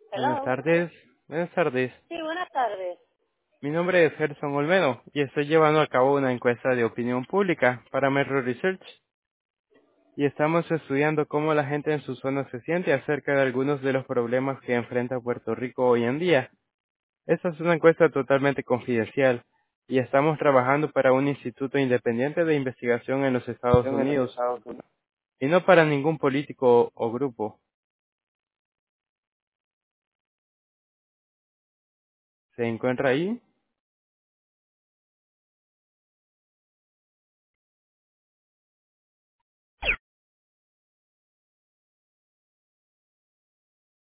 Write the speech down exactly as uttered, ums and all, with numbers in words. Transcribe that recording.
Buenas Hello. tardes. Buenas tardes. Sí, buenas tardes. Mi nombre es Gerson Olmedo y estoy llevando a cabo una encuesta de opinión pública para Metro Research y estamos estudiando cómo la gente en su zona se siente acerca de algunos de los problemas que enfrenta Puerto Rico hoy en día. Esta es una encuesta totalmente confidencial y estamos trabajando para un instituto independiente de investigación en los Estados En los Unidos Estados Unidos. y no para ningún político o grupo. ¿Se encuentra ahí?